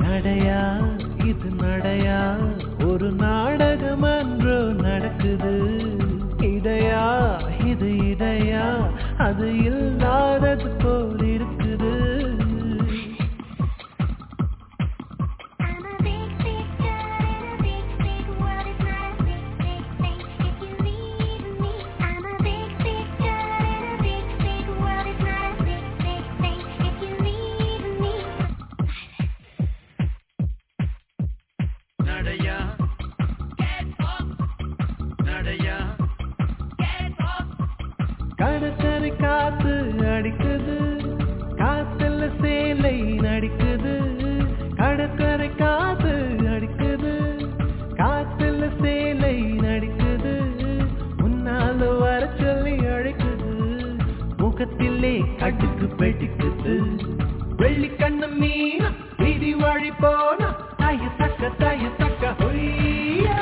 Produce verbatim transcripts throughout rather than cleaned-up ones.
நடையா இது நடையா ஒரு நாடகம் அன்றோ நடக்குது இதையா இது இதையா அது இல்லாதது போல் இருக்குது கடற்கரை காத்து அடிக்குது காத்துல சேலை நடிக்குது கடற்கரை காத்து அடிக்குது காத்துல சேலை நடிக்குது முன்னால வர சொல்லி அழைக்குது முகத்திலே கட்டுக்கு பெட்டிக்குது வெள்ளி கண்ணு மீனா வீதி வழி போனா தாய தக்க தாய தக்க ஹொய்யா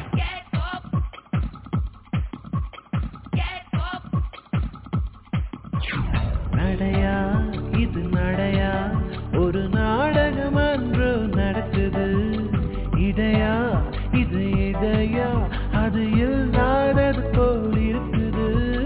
நடையா இது நடையா ஒரு நாடகம் அன்றோ நடக்குது இதையா இது இதையா அது இல்லாதது போல் இருக்குது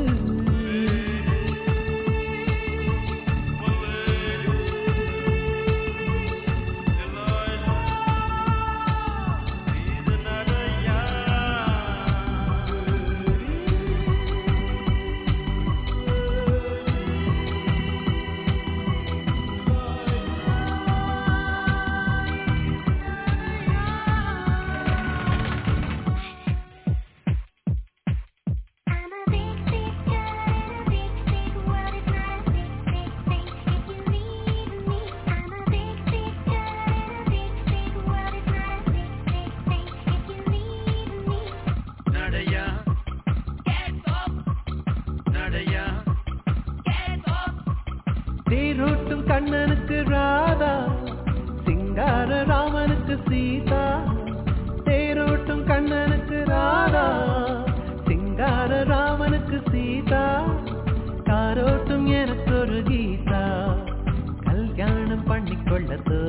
தேரோட்டும் கண்ணனுக்கு ராதா சிங்கார ராமனுக்கு சீதா தேரோட்டும் கண்ணனுக்கு ராதா சிங்கார ராமனுக்கு சீதா காரோட்டும் எனக்கு ஒரு கீதா கல்யாணம் பண்ணிக்கொள்ள